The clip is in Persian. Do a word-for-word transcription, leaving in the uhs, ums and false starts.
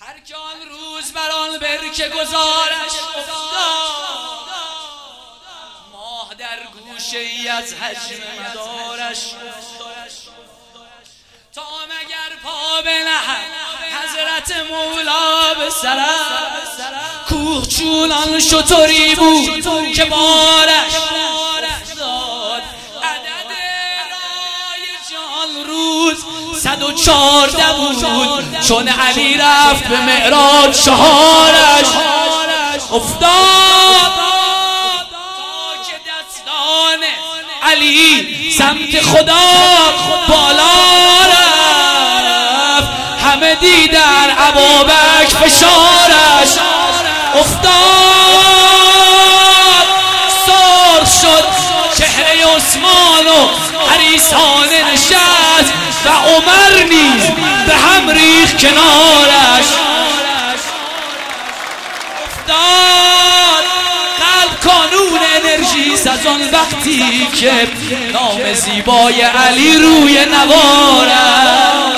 هر که آن روز بر آن برکه گذارش افتاد، ماه در گوشه ای از حجم مدارش تا مگر پا بنهد حضرت مولا به سرش. کوه چونان شتری بود که بارش افتاد، عدد رای جان روز صد و چارده بود. چون علی رفت به معراج چهارش افتاد، تا که دستان علی سمت خدا بالا رفت. همه دیدن ابابکر فشارش افتاد، سرخ شد چهره عثمان و حریصانه نشست و عمر نیز به هم ریخت کنارش افتاد. قلب کانون انرژی از آن وقتی که نام زیبای علی روی نوارش